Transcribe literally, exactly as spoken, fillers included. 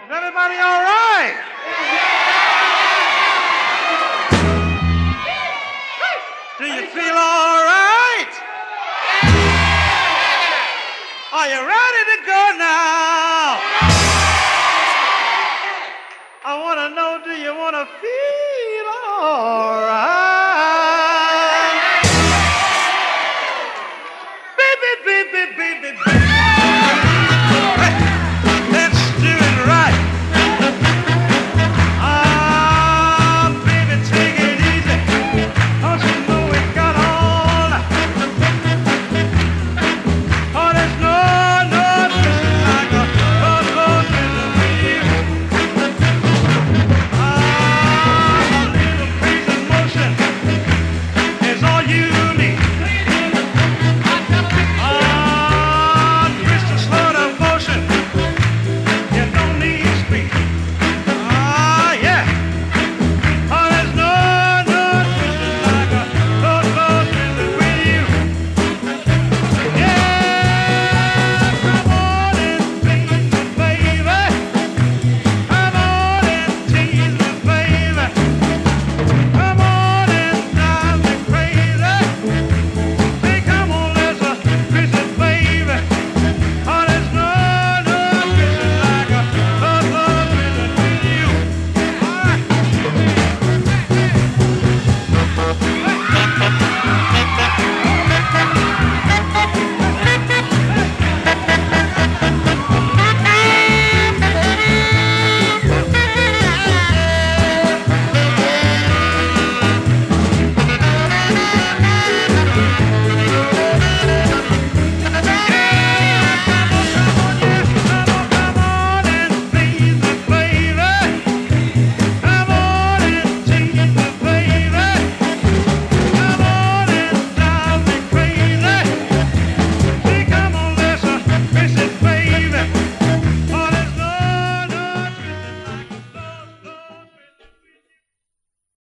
Is everybody all right? Do you feel all right? Are you ready to go now? I want to know, do you want to feel